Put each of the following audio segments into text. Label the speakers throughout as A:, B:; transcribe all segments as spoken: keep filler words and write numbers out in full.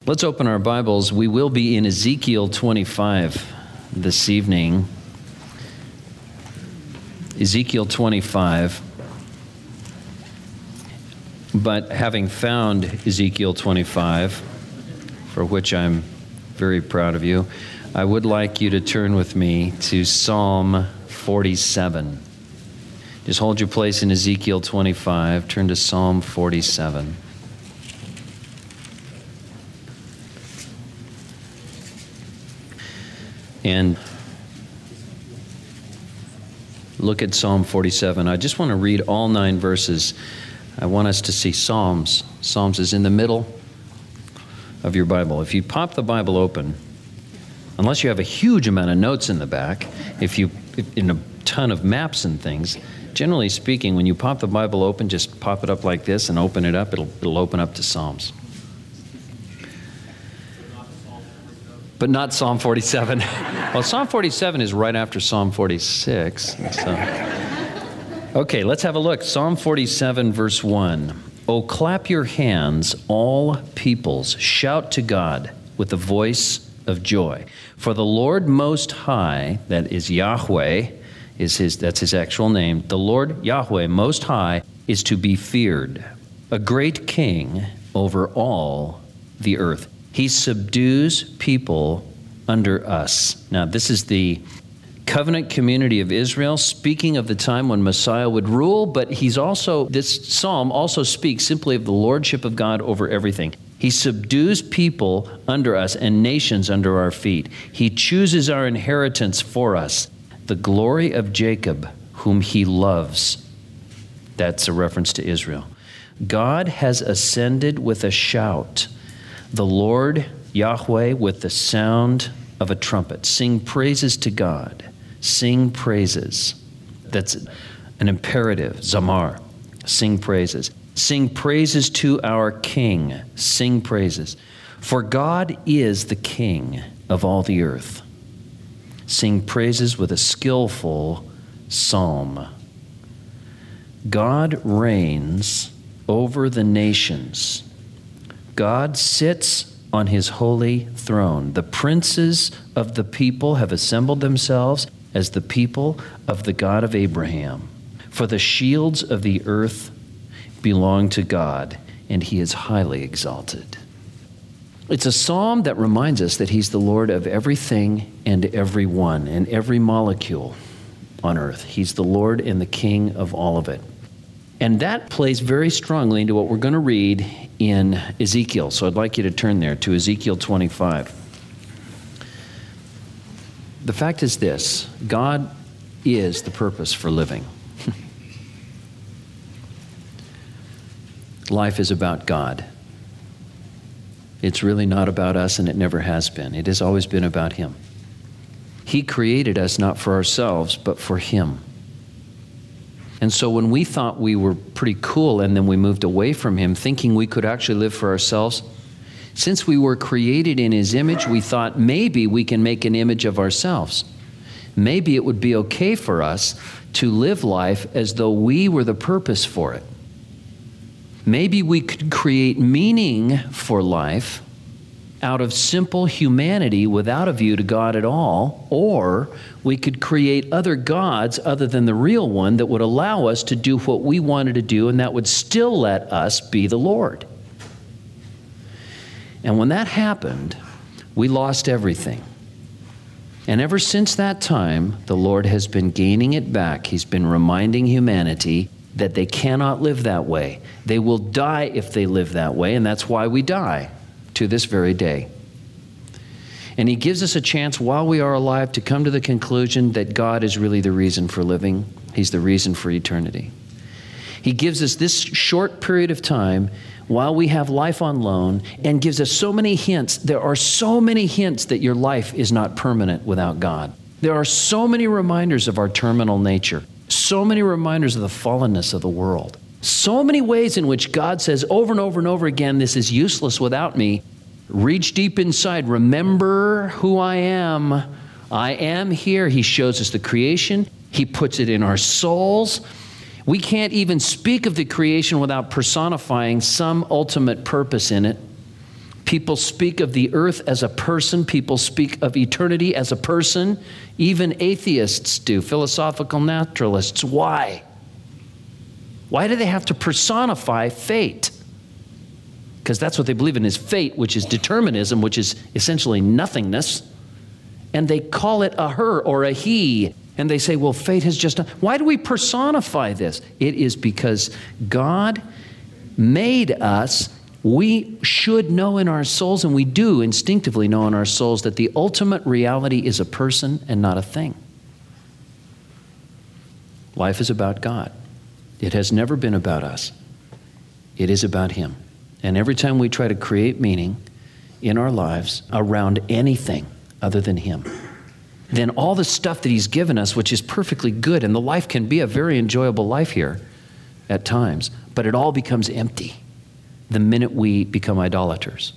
A: Let's open our Bibles. We will be in Ezekiel twenty-five this evening. Ezekiel twenty-five. But having found Ezekiel twenty-five, for which I'm very proud of you, I would like you to turn with me to Psalm forty-seven. Just hold your place in Ezekiel twenty-five. Turn to Psalm forty-seven. And look at Psalm forty-seven. I just want to read all nine verses. I want us to see Psalms. Psalms is in the middle of your Bible. If you pop the Bible open, unless you have a huge amount of notes in the back, if you in a ton of maps and things, generally speaking, when you pop the Bible open, just pop it up like this and open it up. It'll, it'll open up to Psalms. But not Psalm forty-seven. Well, Psalm forty-seven is right after Psalm forty-six. So. Okay, let's have a look. Psalm forty-seven, verse one. Oh, clap your hands, all peoples. Shout to God with the voice of joy. For the Lord Most High, that is Yahweh, is his, that's his actual name. The Lord Yahweh Most High is to be feared, a great king over all the earth. He subdues people under us. Now, this is the covenant community of Israel, speaking of the time when Messiah would rule, but he's also, this psalm also speaks simply of the lordship of God over everything. He subdues people under us and nations under our feet. He chooses our inheritance for us, the glory of Jacob, whom he loves. That's a reference to Israel. God has ascended with a shout. The Lord Yahweh with the sound of a trumpet. Sing praises to God. Sing praises. That's an imperative. Zamar. Sing praises. Sing praises to our King. Sing praises. For God is the King of all the earth. Sing praises with a skillful psalm. God reigns over the nations. God sits on his holy throne. The princes of the people have assembled themselves as the people of the God of Abraham. For the shields of the earth belong to God, and he is highly exalted. It's a psalm that reminds us that he's the Lord of everything and everyone and every molecule on earth. He's the Lord and the King of all of it. And that plays very strongly into what we're going to read in Ezekiel. So I'd like you to turn there to Ezekiel twenty-five. The fact is this: God is the purpose for living. Life is about God. It's really not about us, and it never has been. It has always been about him. He created us not for ourselves, but for him. And so when we thought we were pretty cool and then we moved away from him, thinking we could actually live for ourselves, since we were created in his image, we thought maybe we can make an image of ourselves. Maybe it would be okay for us to live life as though we were the purpose for it. Maybe we could create meaning for life out of simple humanity without a view to God at all, or we could create other gods other than the real one that would allow us to do what we wanted to do, and that would still let us be the Lord. And when that happened, we lost everything. And ever since that time, the Lord has been gaining it back. He's been reminding humanity that they cannot live that way. They will die if they live that way, and that's why we die to this very day. And he gives us a chance while we are alive to come to the conclusion that God is really the reason for living. He's the reason for eternity. He gives us this short period of time while we have life on loan and gives us so many hints. There are so many hints that your life is not permanent without God. There are so many reminders of our terminal nature, so many reminders of the fallenness of the world. So many ways in which God says over and over and over again, this is useless without me. Reach deep inside. Remember who I am. I am here. He shows us the creation. He puts it in our souls. We can't even speak of the creation without personifying some ultimate purpose in it. People speak of the earth as a person. People speak of eternity as a person. Even atheists do, philosophical naturalists. Why? Why do they have to personify fate? Because that's what they believe in, is fate, which is determinism, which is essentially nothingness. And they call it a her or a he. And they say, well, fate has just done. Why do we personify this? It is because God made us. We should know in our souls, and we do instinctively know in our souls, that the ultimate reality is a person and not a thing. Life is about God. It has never been about us. It is about Him. And every time we try to create meaning in our lives around anything other than Him, then all the stuff that He's given us, which is perfectly good, and the life can be a very enjoyable life here at times, but it all becomes empty the minute we become idolaters,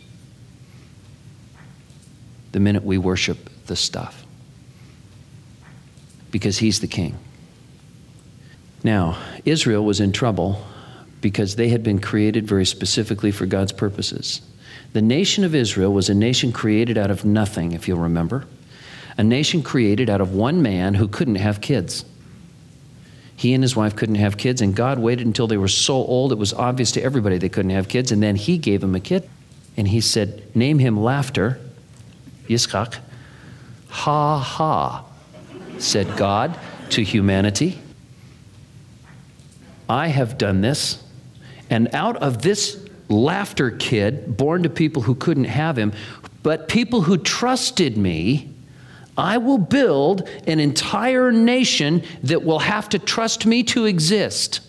A: the minute we worship the stuff, because He's the King. Now, Israel was in trouble because they had been created very specifically for God's purposes. The nation of Israel was a nation created out of nothing, if you'll remember. A nation created out of one man who couldn't have kids. He and his wife couldn't have kids, and God waited until they were so old it was obvious to everybody they couldn't have kids, and then He gave them a kid. And He said, name him Laughter, Yitzchak. Ha ha, said God to humanity. I have done this, and out of this laughter kid, born to people who couldn't have him, but people who trusted me, I will build an entire nation that will have to trust me to exist.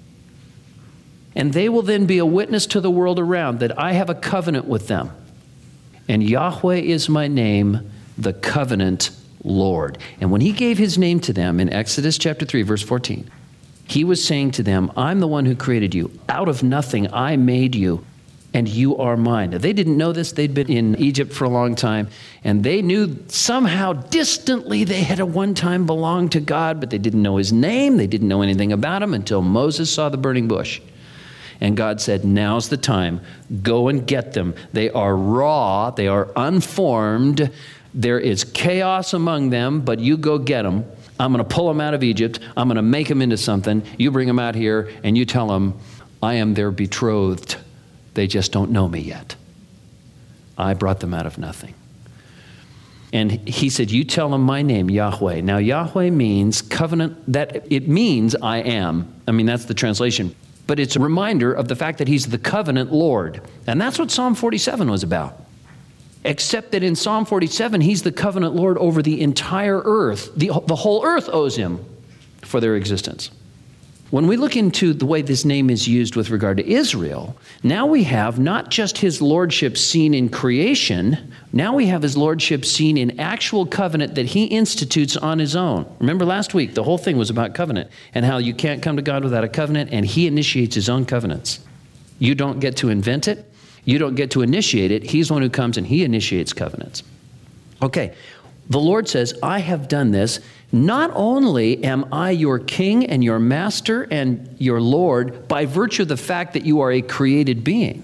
A: And they will then be a witness to the world around that I have a covenant with them. And Yahweh is my name, the covenant Lord. And when He gave His name to them in Exodus chapter three, verse fourteen, He was saying to them, I'm the one who created you. Out of nothing, I made you, and you are mine. Now, they didn't know this. They'd been in Egypt for a long time, and they knew somehow distantly they had at one time belonged to God, but they didn't know His name. They didn't know anything about Him until Moses saw the burning bush. And God said, now's the time. Go and get them. They are raw. They are unformed. There is chaos among them, but you go get them. I'm going to pull them out of Egypt. I'm going to make them into something. You bring them out here, and you tell them, I am their betrothed. They just don't know me yet. I brought them out of nothing. And He said, you tell them my name, Yahweh. Now, Yahweh means covenant. That it means I am. I mean, that's the translation. But it's a reminder of the fact that He's the covenant Lord. And that's what Psalm forty-seven was about. Except that in Psalm forty-seven, He's the covenant Lord over the entire earth. The, the whole earth owes Him for their existence. When we look into the way this name is used with regard to Israel, now we have not just His lordship seen in creation, now we have His lordship seen in actual covenant that He institutes on His own. Remember last week, the whole thing was about covenant and how you can't come to God without a covenant, and He initiates His own covenants. You don't get to invent it. You don't get to initiate it. He's the one who comes and He initiates covenants. Okay, the Lord says, I have done this. Not only am I your king and your master and your Lord by virtue of the fact that you are a created being,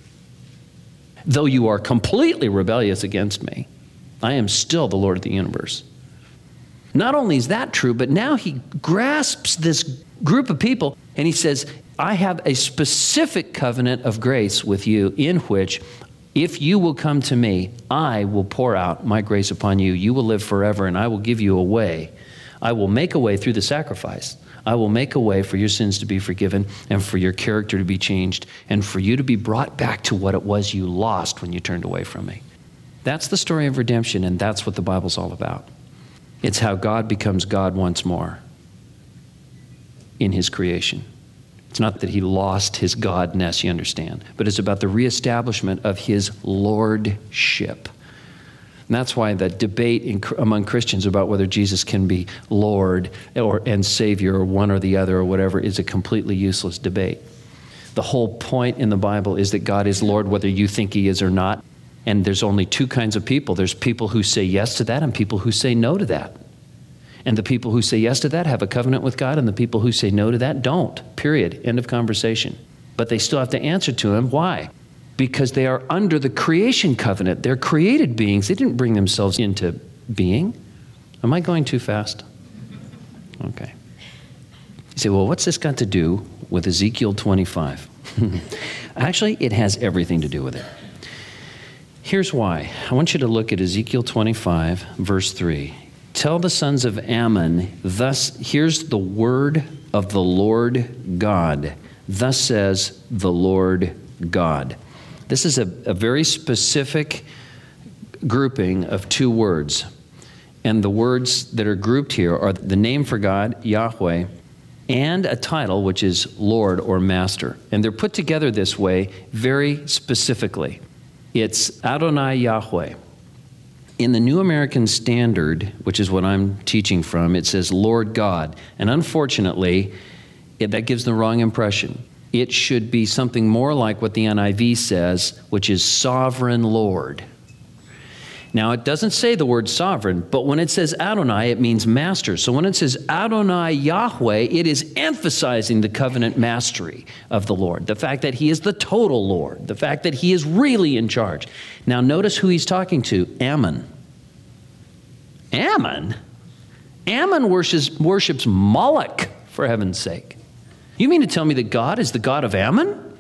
A: though you are completely rebellious against me, I am still the Lord of the universe. Not only is that true, but now He grasps this group of people and He says, I have a specific covenant of grace with you in which if you will come to me, I will pour out my grace upon you. You will live forever, and I will give you a way. I will make a way through the sacrifice. I will make a way for your sins to be forgiven and for your character to be changed and for you to be brought back to what it was you lost when you turned away from me. That's the story of redemption, and that's what the Bible's all about. It's how God becomes God once more in His creation. It's not that He lost His godness, you understand, but it's about the reestablishment of His lordship. And that's why the debate in, among Christians about whether Jesus can be Lord or and Savior or one or the other or whatever is a completely useless debate. The whole point in the Bible is that God is Lord whether you think He is or not. And there's only two kinds of people. There's people who say yes to that and people who say no to that. And the people who say yes to that have a covenant with God, and the people who say no to that don't. Period. End of conversation. But they still have to answer to Him. Why? because they are under the creation covenant. They're created beings. They didn't bring themselves into being. Am I going too fast? Okay. You say, well, what's this got to do with Ezekiel twenty-five? Actually, it has everything to do with it. Here's why. I want you to look at Ezekiel twenty-five, verse three. Tell the sons of Ammon, thus, here's the word of the Lord God. Thus says the Lord God. This is a, a very specific grouping of two words. And the words that are grouped here are the name for God, Yahweh, and a title, which is Lord or Master. And they're put together this way very specifically. It's Adonai Yahweh. In the New American Standard, which is what I'm teaching from, it says Lord God. And unfortunately, it, that gives the wrong impression. It should be something more like what the N I V says, which is Sovereign Lord. Now, it doesn't say the word sovereign, but when it says Adonai, it means master. So when it says Adonai Yahweh, it is emphasizing the covenant mastery of the Lord, the fact that he is the total Lord, the fact that he is really in charge. Now, notice who he's talking to, Ammon. Ammon? Ammon worships, worships Moloch, for heaven's sake. You mean to tell me that God is the God of Ammon?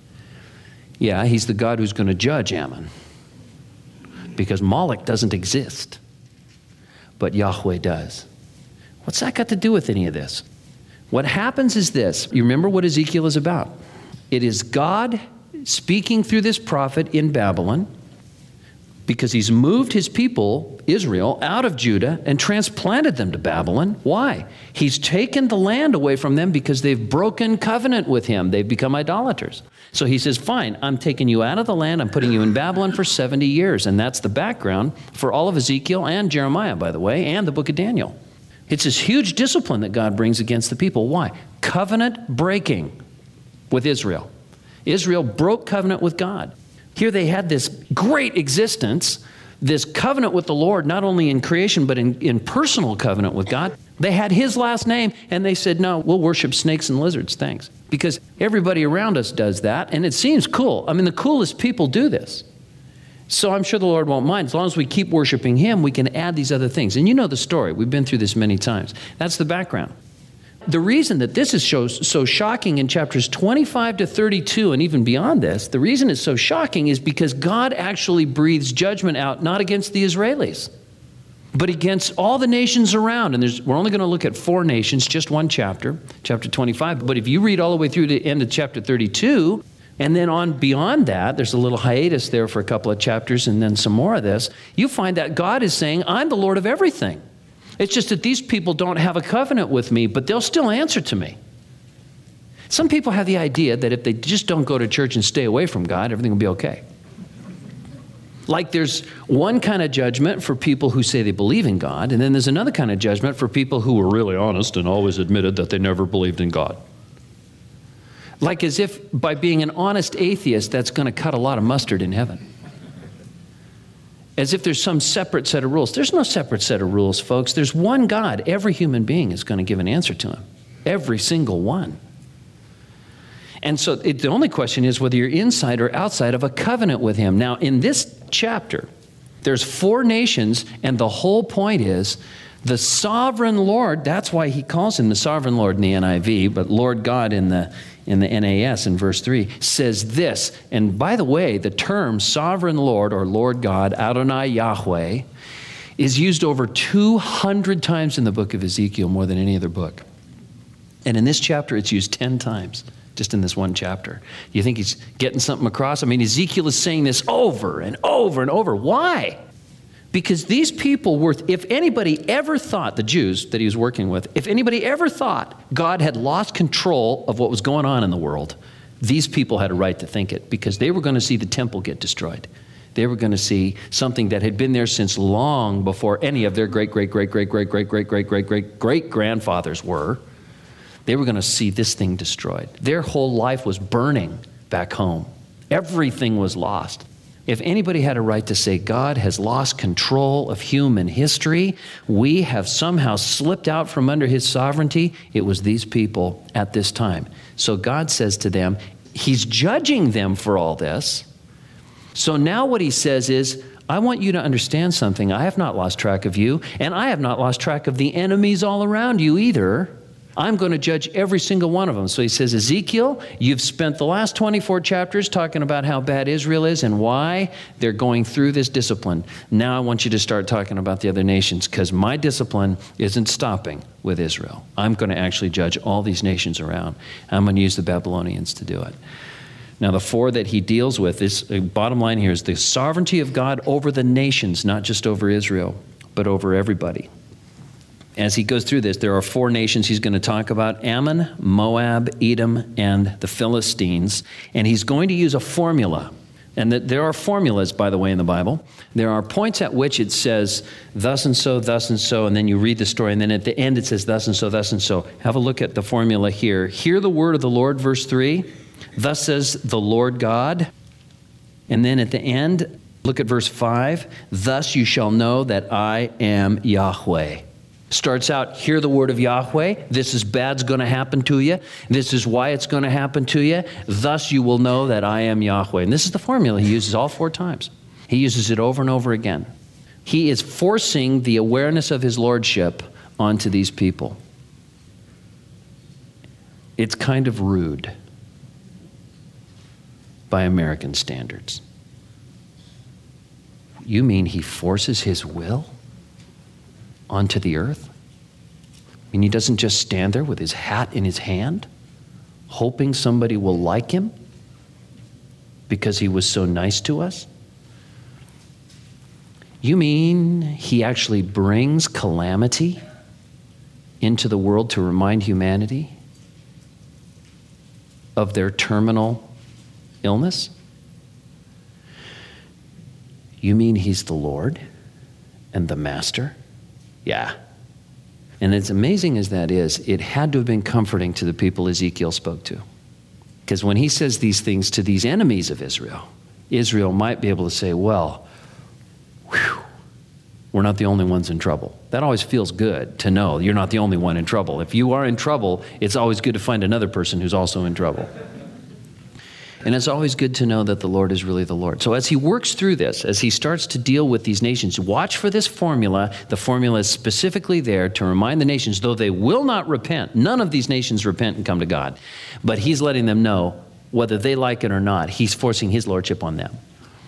A: Yeah, he's the God who's going to judge Ammon. Because Moloch doesn't exist, but Yahweh does. What's that got to do with any of this? What happens is this. You remember what Ezekiel is about. It is God speaking through this prophet in Babylon because he's moved his people, Israel, out of Judah and transplanted them to Babylon. Why? He's taken the land away from them because they've broken covenant with him. They've become idolaters. So he says, fine, I'm taking you out of the land. I'm putting you in Babylon for seventy years. And that's the background for all of Ezekiel and Jeremiah, by the way, and the book of Daniel. It's this huge discipline that God brings against the people. Why? Covenant breaking with Israel. Israel broke covenant with God. Here they had this great existence, this covenant with the Lord, not only in creation, but in, in personal covenant with God. They had his last name, and they said, no, we'll worship snakes and lizards, thanks. Because everybody around us does that, and it seems cool. I mean, the coolest people do this. So I'm sure the Lord won't mind. As long as we keep worshiping him, we can add these other things. And you know the story. We've been through this many times. That's the background. The reason that this is so, so shocking in chapters twenty-five to thirty-two and even beyond this, the reason it's so shocking is because God actually breathes judgment out, not against the Israelis, but against all the nations around. And there's, we're only going to look at four nations, just one chapter, chapter twenty-five. But if you read all the way through to the end of chapter thirty-two, and then on beyond that, there's a little hiatus there for a couple of chapters and then some more of this, you find that God is saying, I'm the Lord of everything. It's just that these people don't have a covenant with me, but they'll still answer to me. Some people have the idea that if they just don't go to church and stay away from God, everything will be okay. Like there's one kind of judgment for people who say they believe in God, and then there's another kind of judgment for people who were really honest and always admitted that they never believed in God. Like as if by being an honest atheist, that's going to cut a lot of mustard in heaven. As if there's some separate set of rules. There's no separate set of rules, folks. There's one God. Every human being is going to give an answer to him. Every single one. And so it, the only question is whether you're inside or outside of a covenant with him. Now, in this chapter, there's four nations, and the whole point is the sovereign Lord, that's why he calls him the sovereign Lord in the N I V, but Lord God in the in the N A S in verse three, says this. And by the way, the term sovereign Lord or Lord God, Adonai Yahweh, is used over two hundred times in the book of Ezekiel, more than any other book. And in this chapter, it's used ten times, just in this one chapter. You think he's getting something across? I mean, Ezekiel is saying this over and over and over. Why? Because these people were, if anybody ever thought, the Jews that he was working with, if anybody ever thought God had lost control of what was going on in the world, these people had a right to think it, because they were going to see the temple get destroyed. They were going to see something that had been there since long before any of their great, great, great, great, great, great, great, great, great, great, great grandfathers were. They were going to see this thing destroyed. Their whole life was burning back home. Everything was lost. If anybody had a right to say God has lost control of human history, we have somehow slipped out from under his sovereignty, it was these people at this time. So God says to them, he's judging them for all this, So now what he says is, I want you to understand something. I have not lost track of you, and I have not lost track of the enemies all around you either. I'm going to judge every single one of them. So he says, Ezekiel, you've spent the last twenty-four chapters talking about how bad Israel is and why they're going through this discipline. Now I want you to start talking about the other nations, because my discipline isn't stopping with Israel. I'm going to actually judge all these nations around. I'm going to use the Babylonians to do it. Now, the four that he deals with, is, uh, bottom line here is the sovereignty of God over the nations, not just over Israel, but over everybody. As he goes through this, there are four nations he's going to talk about: Ammon, Moab, Edom, and the Philistines. And he's going to use a formula. And that there are formulas, by the way, in the Bible. There are points at which it says, thus and so, thus and so, and then you read the story, and then at the end it says, thus and so, thus and so. Have a look at the formula here. Hear the word of the Lord, verse three. Thus says the Lord God. And then at the end, look at verse five. Thus you shall know that I am Yahweh. Starts out, hear the word of Yahweh. This is bad's going to happen to you. This is why it's going to happen to you. Thus you will know that I am Yahweh. And this is the formula he uses all four times. He uses it over and over again. He is forcing the awareness of his lordship onto these people. It's kind of rude by American standards. You mean he forces his will onto the earth? I mean, he doesn't just stand there with his hat in his hand, hoping somebody will like him because he was so nice to us? You mean he actually brings calamity into the world to remind humanity of their terminal illness? You mean he's the Lord and the Master? Yeah. And as amazing as that is, it had to have been comforting to the people Ezekiel spoke to. Because when he says these things to these enemies of Israel, Israel might be able to say, well, whew, we're not the only ones in trouble. That always feels good to know you're not the only one in trouble. If you are in trouble, it's always good to find another person who's also in trouble. And it's always good to know that the Lord is really the Lord. So as he works through this, as he starts to deal with these nations, watch for this formula. The formula is specifically there to remind the nations, though they will not repent, none of these nations repent and come to God. But he's letting them know, whether they like it or not, he's forcing his lordship on them.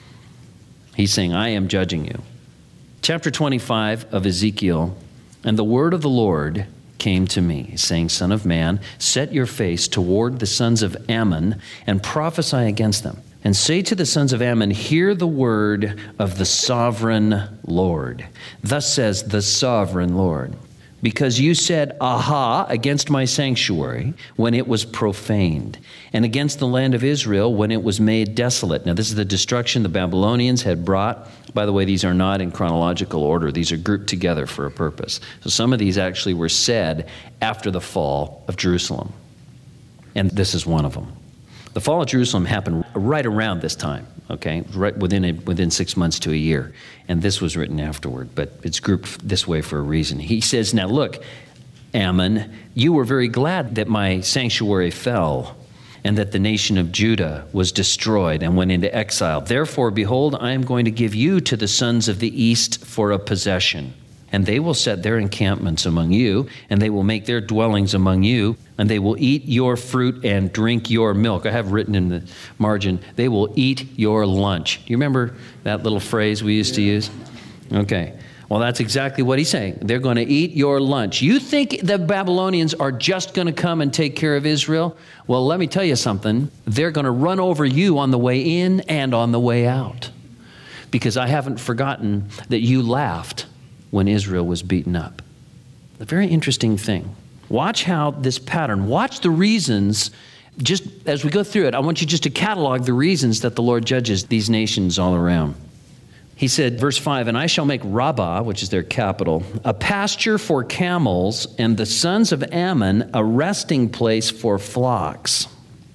A: He's saying, I am judging you. Chapter twenty-five of Ezekiel, and the word of the Lord came to me, saying, Son of man, set your face toward the sons of Ammon and prophesy against them. And say to the sons of Ammon, hear the word of the sovereign Lord. Thus says the sovereign Lord, because you said, aha, against my sanctuary when it was profaned, and against the land of Israel when it was made desolate. Now, this is the destruction the Babylonians had brought. By the way, these are not in chronological order. These are grouped together for a purpose. So some of these actually were said after the fall of Jerusalem. And this is one of them. The fall of Jerusalem happened right around this time, okay, right within a, within six months to a year. And this was written afterward, but it's grouped this way for a reason. He says, now look, Ammon, you were very glad that my sanctuary fell and that the nation of Judah was destroyed and went into exile. Therefore, behold, I am going to give you to the sons of the east for a possession. And they will set their encampments among you, and they will make their dwellings among you, and they will eat your fruit and drink your milk. I have written in the margin, they will eat your lunch. Do you remember that little phrase we used to use? Okay. Well, that's exactly what he's saying. They're going to eat your lunch. You think the Babylonians are just going to come and take care of Israel? Well, let me tell you something. They're going to run over you on the way in and on the way out. Because I haven't forgotten that you laughed when Israel was beaten up. A very interesting thing. Watch how this pattern, watch the reasons, just as we go through it, I want you just to catalog the reasons that the Lord judges these nations all around. He said, verse five, and I shall make Rabbah, which is their capital, a pasture for camels, and the sons of Ammon a resting place for flocks.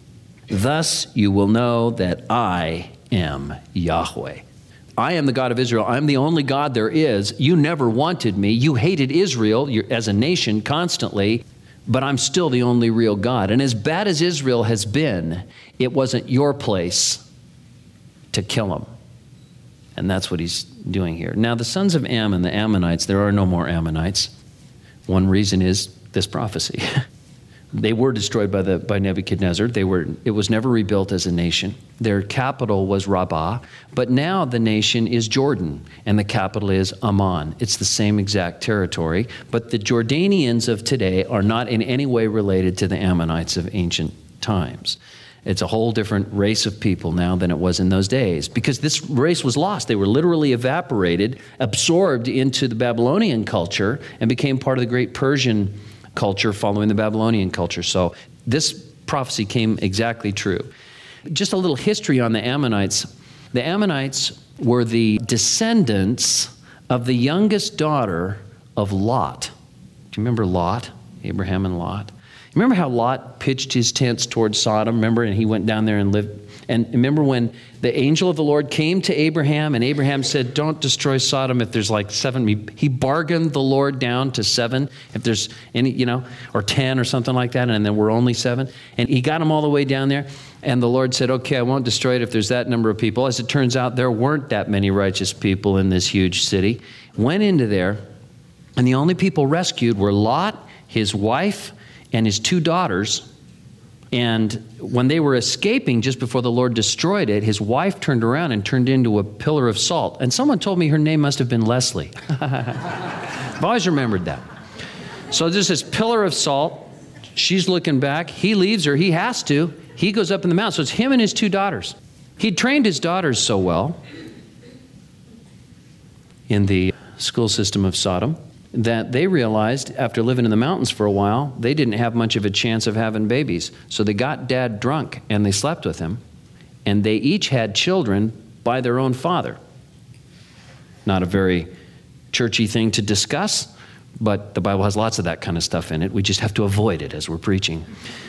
A: Thus you will know that I am Yahweh. I am the God of Israel. I'm the only God there is. You never wanted me. You hated Israel as a nation constantly, but I'm still the only real God. And as bad as Israel has been, it wasn't your place to kill them. And that's what he's doing here. Now, the sons of Ammon, the Ammonites, there are no more Ammonites. One reason is this prophecy. They were destroyed by the by Nebuchadnezzar. They were. It was never rebuilt as a nation. Their capital was Rabbah, but now the nation is Jordan, and the capital is Amman. It's the same exact territory, but the Jordanians of today are not in any way related to the Ammonites of ancient times. It's a whole different race of people now than it was in those days, because this race was lost. They were literally evaporated, absorbed into the Babylonian culture, and became part of the great Persian culture following the Babylonian culture. So this prophecy came exactly true. Just a little history on the Ammonites. The Ammonites were the descendants of the youngest daughter of Lot. Do you remember Lot? Abraham and Lot. Remember how Lot pitched his tents towards Sodom, remember? And he went down there and lived. And remember when the angel of the Lord came to Abraham, and Abraham said, don't destroy Sodom if there's like seven. He, he bargained the Lord down to seven, if there's any, you know, or ten or something like that, and then we're only seven. And he got them all the way down there. And the Lord said, okay, I won't destroy it if there's that number of people. As it turns out, there weren't that many righteous people in this huge city. Went into there, and the only people rescued were Lot, his wife, and his two daughters. And when they were escaping just before the Lord destroyed it, his wife turned around and turned into a pillar of salt. And someone told me her name must have been Leslie. I've always remembered that. So there's this pillar of salt. She's looking back. He leaves her. He has to. He goes up in the mountain. So it's him and his two daughters. He trained his daughters so well in the school system of Sodom that they realized after living in the mountains for a while, they didn't have much of a chance of having babies. So they got dad drunk and they slept with him, and they each had children by their own father. Not a very churchy thing to discuss, but the Bible has lots of that kind of stuff in it. We just have to avoid it as we're preaching.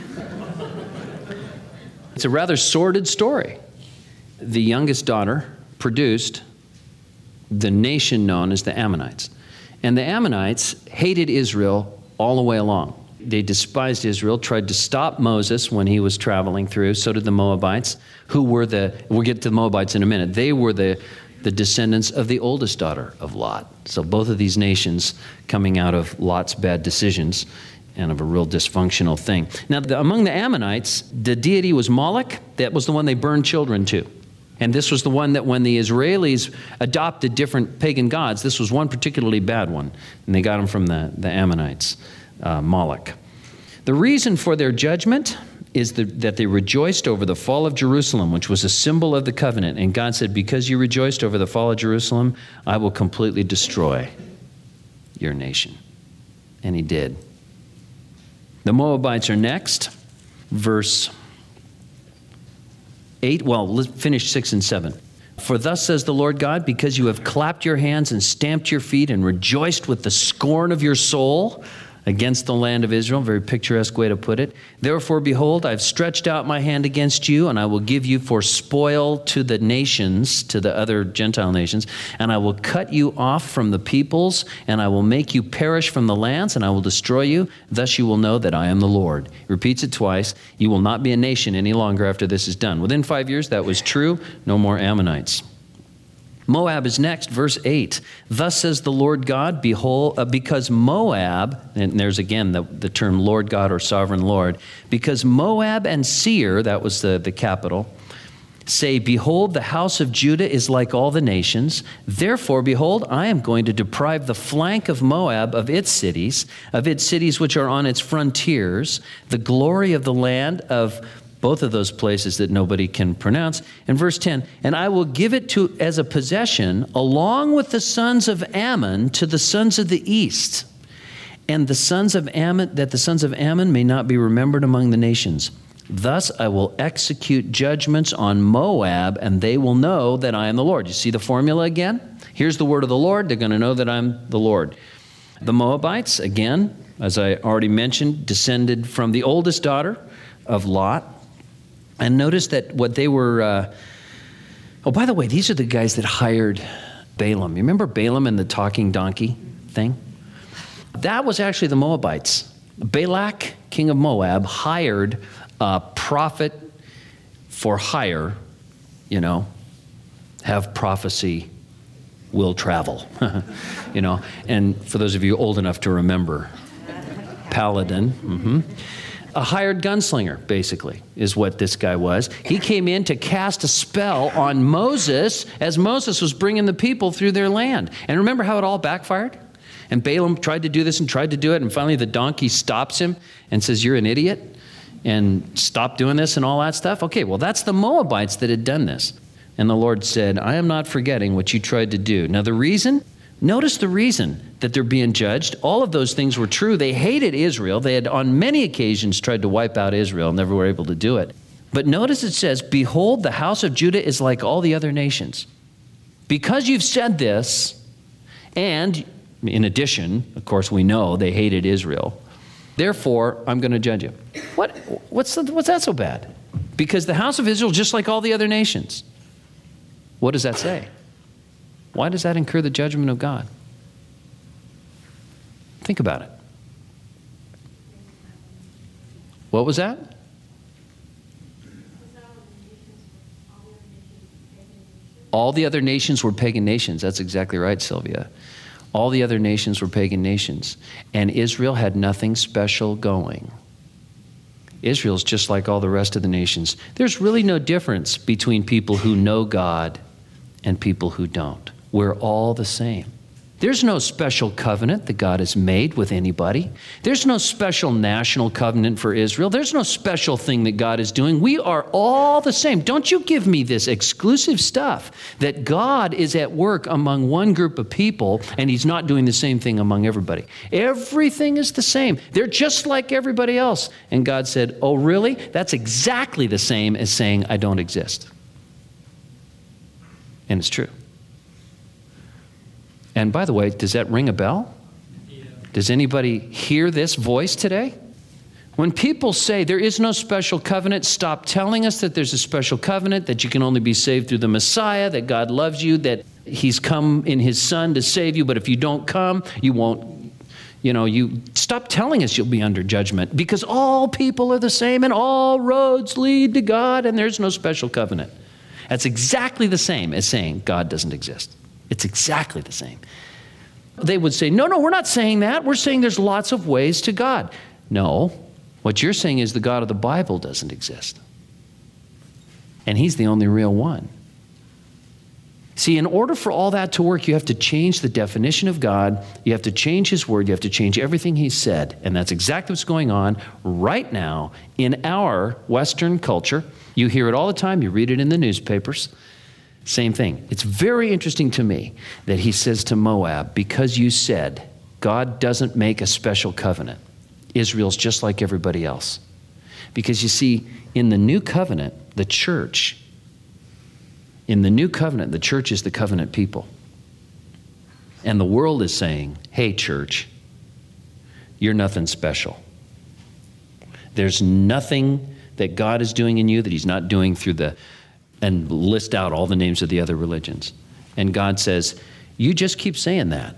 A: It's a rather sordid story. The youngest daughter produced the nation known as the Ammonites. And the Ammonites hated Israel all the way along. They despised Israel, tried to stop Moses when he was traveling through. So did the Moabites, who were the, we'll get to the Moabites in a minute. They were the, the descendants of the oldest daughter of Lot. So both of these nations coming out of Lot's bad decisions and of a real dysfunctional thing. Now, the, among the Ammonites, the deity was Moloch. That was the one they burned children to. And this was the one that when the Israelis adopted different pagan gods, this was one particularly bad one. And they got them from the, the Ammonites, uh, Moloch. The reason for their judgment is the, that they rejoiced over the fall of Jerusalem, which was a symbol of the covenant. And God said, because you rejoiced over the fall of Jerusalem, I will completely destroy your nation. And he did. The Moabites are next. Verse eight, well, let's finish six and seven. For thus says the Lord God, because you have clapped your hands and stamped your feet and rejoiced with the scorn of your soul against the land of Israel, very picturesque way to put it. Therefore, behold, I've stretched out my hand against you, and I will give you for spoil to the nations, to the other Gentile nations, and I will cut you off from the peoples, and I will make you perish from the lands, and I will destroy you. Thus you will know that I am the Lord. He repeats it twice. You will not be a nation any longer after this is done. Within five years, that was true. No more Ammonites. Moab is next, verse eight. Thus says the Lord God, behold, uh, because Moab, and there's again the, the term Lord God or Sovereign Lord, because Moab and Seir, that was the, the capital, say, behold, the house of Judah is like all the nations. Therefore, behold, I am going to deprive the flank of Moab of its cities, of its cities which are on its frontiers, the glory of the land of both of those places that nobody can pronounce. And verse ten, and I will give it to as a possession along with the sons of Ammon to the sons of the east, and the sons of Ammon, that the sons of Ammon may not be remembered among the nations. Thus I will execute judgments on Moab, and they will know that I am the Lord. You see the formula again? Here's the word of the Lord. They're going to know that I'm the Lord. The Moabites, again, as I already mentioned, descended from the oldest daughter of Lot. And notice that what they were, uh, oh, by the way, these are the guys that hired Balaam. You remember Balaam and the talking donkey thing? That was actually the Moabites. Balak, king of Moab, hired a prophet for hire, you know, have prophecy will travel. You know, and for those of you old enough to remember, paladin, mm-hmm. a hired gunslinger, basically, is what this guy was. He came in to cast a spell on Moses as Moses was bringing the people through their land. And remember how it all backfired? And Balaam tried to do this and tried to do it, and finally the donkey stops him and says, "You're an idiot," and stop doing this and all that stuff. Okay, well, that's the Moabites that had done this. And the Lord said, "I am not forgetting what you tried to do." Now the reason, notice the reason that they're being judged. All of those things were true. They hated Israel. They had on many occasions tried to wipe out Israel, never were able to do it. But notice it says, "Behold, the house of Judah is like all the other nations." Because you've said this, and in addition, of course, we know they hated Israel. Therefore, I'm going to judge you. What, what's, the, what's that so bad? Because the house of Israel, just like all the other nations. What does that say? Why does that incur the judgment of God? Think about it. What was that? All the other nations were pagan nations. That's exactly right, Sylvia. All the other nations were pagan nations. And Israel had nothing special going. Israel's just like all the rest of the nations. There's really no difference between people who know God and people who don't. We're all the same. There's no special covenant that God has made with anybody. There's no special national covenant for Israel. There's no special thing that God is doing. We are all the same. Don't you give me this exclusive stuff that God is at work among one group of people and he's not doing the same thing among everybody. Everything is the same. They're just like everybody else. And God said, "Oh, really? That's exactly the same as saying I don't exist." And it's true. And by the way, does that ring a bell? Yeah. Does anybody hear this voice today? When people say there is no special covenant, stop telling us that there's a special covenant, that you can only be saved through the Messiah, that God loves you, that he's come in his Son to save you, but if you don't come, you won't, you know, you stop telling us you'll be under judgment, because all people are the same and all roads lead to God and there's no special covenant. That's exactly the same as saying God doesn't exist. It's exactly the same. They would say, no, no, we're not saying that. We're saying there's lots of ways to God. No, what you're saying is the God of the Bible doesn't exist. And he's the only real one. See, in order for all that to work, you have to change the definition of God. You have to change his word. You have to change everything he said. And that's exactly what's going on right now in our Western culture. You hear it all the time. You read it in the newspapers. Same thing. It's very interesting to me that he says to Moab, because you said God doesn't make a special covenant. Israel's just like everybody else. Because you see, in the new covenant, the church, in the new covenant, the church is the covenant people. And the world is saying, hey, church, you're nothing special. There's nothing that God is doing in you that he's not doing through the, and list out all the names of the other religions. And God says, you just keep saying that.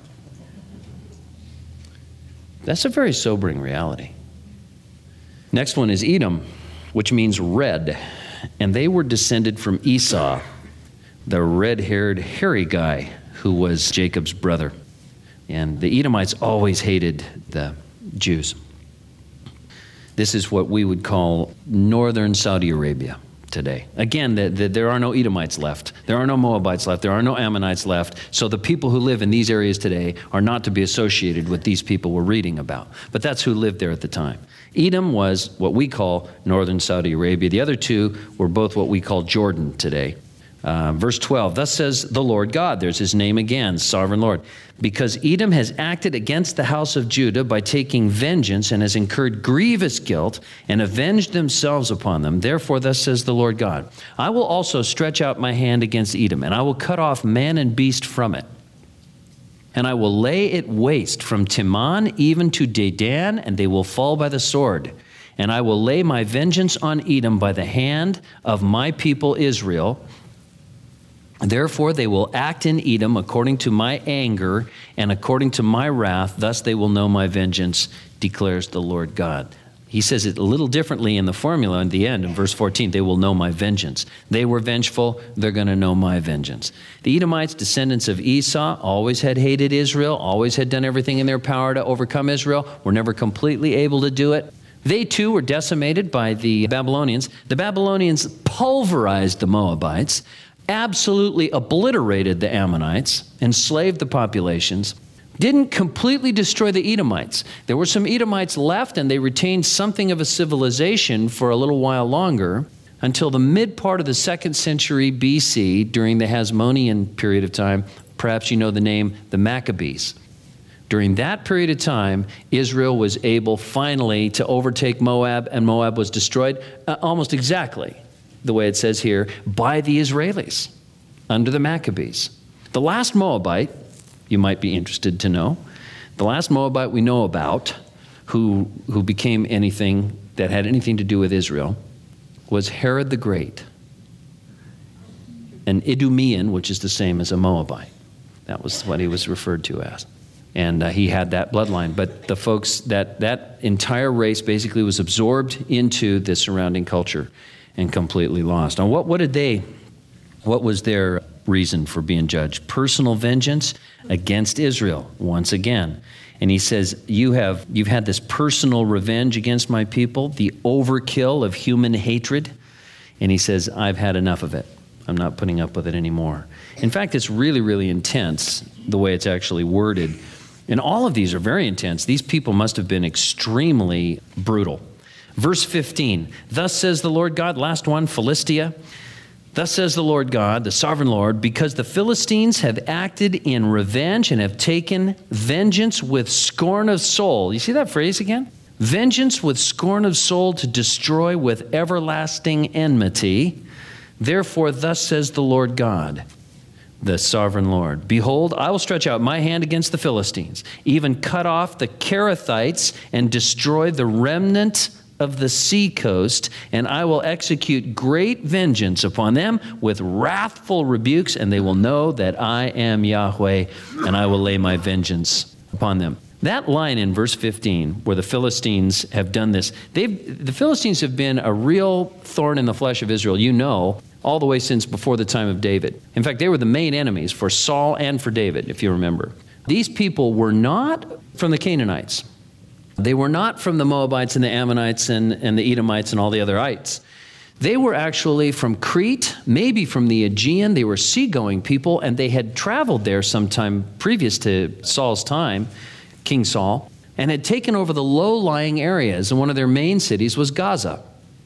A: That's a very sobering reality. Next one is Edom, which means red. And they were descended from Esau, the red-haired, hairy guy who was Jacob's brother. And the Edomites always hated the Jews. This is what we would call northern Saudi Arabia today. Again, the, the, there are no Edomites left. There are no Moabites left. There are no Ammonites left. So the people who live in these areas today are not to be associated with these people we're reading about. But that's who lived there at the time. Edom was what we call northern Saudi Arabia. The other two were both what we call Jordan today. Uh, verse twelve, thus says the Lord God, there's his name again, sovereign Lord, because Edom has acted against the house of Judah by taking vengeance and has incurred grievous guilt and avenged themselves upon them. Therefore, thus says the Lord God, I will also stretch out my hand against Edom, and I will cut off man and beast from it. And I will lay it waste from Teman even to Dedan, and they will fall by the sword. And I will lay my vengeance on Edom by the hand of my people Israel. Therefore, they will act in Edom according to my anger and according to my wrath. Thus they will know my vengeance, declares the Lord God. He says it a little differently in the formula in the end, in verse fourteen, they will know my vengeance. They were vengeful, they're going to know my vengeance. The Edomites, descendants of Esau, always had hated Israel, always had done everything in their power to overcome Israel, were never completely able to do it. They too were decimated by the Babylonians. The Babylonians pulverized the Moabites, absolutely obliterated the Ammonites, enslaved the populations, didn't completely destroy the Edomites. There were some Edomites left, and they retained something of a civilization for a little while longer until the mid part of the second century B C, during the Hasmonean period of time. Perhaps you know the name, the Maccabees. During that period of time, Israel was able finally to overtake Moab, and Moab was destroyed uh, almost exactly the way it says here, by the Israelis under the Maccabees. The last Moabite, you might be interested to know, the last Moabite we know about who, who became anything that had anything to do with Israel was Herod the Great, an Idumean, which is the same as a Moabite. That was what he was referred to as. And uh, he had that bloodline. But the folks, that, that entire race basically was absorbed into the surrounding culture and completely lost. Now, what, what did they, what was their reason for being judged? Personal vengeance against Israel, once again. And he says, you have, you've had this personal revenge against my people, the overkill of human hatred. And he says, I've had enough of it. I'm not putting up with it anymore. In fact, it's really, really intense, the way it's actually worded. And all of these are very intense. These people must have been extremely brutal. Verse fifteen, thus says the Lord God, last one, Philistia. Thus says the Lord God, the sovereign Lord, because the Philistines have acted in revenge and have taken vengeance with scorn of soul. You see that phrase again? Vengeance with scorn of soul to destroy with everlasting enmity. Therefore, thus says the Lord God, the sovereign Lord, behold, I will stretch out my hand against the Philistines, even cut off the Kerethites and destroy the remnant of the sea coast, and I will execute great vengeance upon them with wrathful rebukes, and they will know that I am Yahweh, and I will lay my vengeance upon them. That line in verse fifteen, where the Philistines have done this, they've, the Philistines have been a real thorn in the flesh of Israel, you know, all the way since before the time of David. In fact, they were the main enemies for Saul and for David, if you remember. These people were not from the Canaanites. They were not from the Moabites and the Ammonites and, and the Edomites and all the other ites. They were actually from Crete, maybe from the Aegean. They were seagoing people, and they had traveled there sometime previous to Saul's time, King Saul, and had taken over the low-lying areas, and one of their main cities was Gaza.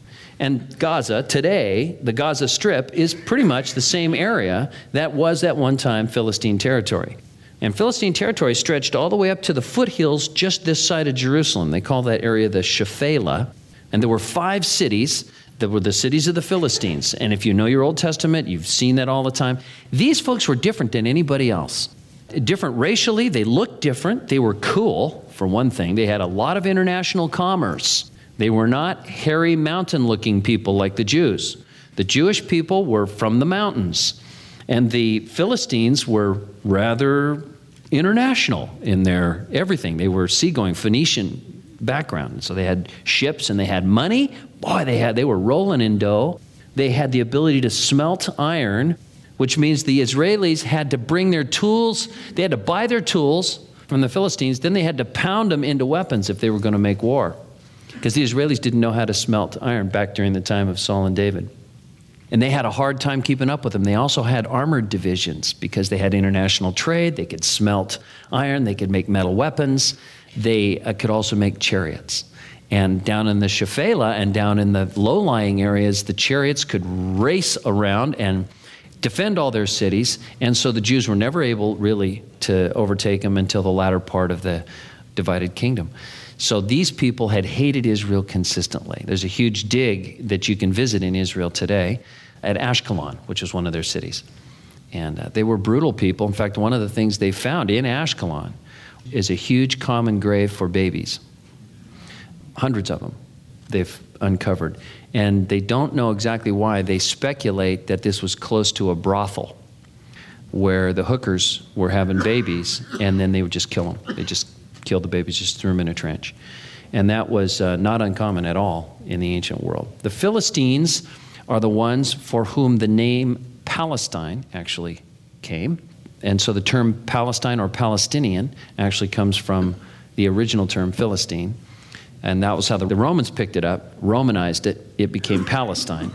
A: And Gaza today, the Gaza Strip, is pretty much the same area that was at one time Philistine territory. And Philistine territory stretched all the way up to the foothills just this side of Jerusalem. They call that area the Shephelah. And there were five cities that were the cities of the Philistines. And if you know your Old Testament, you've seen that all the time. These folks were different than anybody else. Different racially, they looked different. They were cool, for one thing. They had a lot of international commerce. They were not hairy mountain-looking people like the Jews. The Jewish people were from the mountains. And the Philistines were rather international in their everything. They were seagoing, Phoenician background. So they had ships and they had money. Boy, they had they were rolling in dough. They had the ability to smelt iron, which means the Israelis had to bring their tools. They had to buy their tools from the Philistines. Then they had to pound them into weapons if they were going to make war, because the Israelis didn't know how to smelt iron back during the time of Saul and David. And they had a hard time keeping up with them. They also had armored divisions because they had international trade. They could smelt iron. They could make metal weapons. They uh, could also make chariots. And down in the Shephelah and down in the low-lying areas, the chariots could race around and defend all their cities. And so the Jews were never able really to overtake them until the latter part of the divided kingdom. So these people had hated Israel consistently. There's a huge dig that you can visit in Israel today at Ashkelon, which is one of their cities. And uh, they were brutal people. In fact, one of the things they found in Ashkelon is a huge common grave for babies. Hundreds of them they've uncovered. And they don't know exactly why. They speculate that this was close to a brothel where the hookers were having babies, and then they would just kill them. They just killed the babies, just threw them in a trench. And that was uh, not uncommon at all in the ancient world. The Philistines are the ones for whom the name Palestine actually came. And so the term Palestine or Palestinian actually comes from the original term Philistine. And that was how the Romans picked it up, Romanized it, it became Palestine.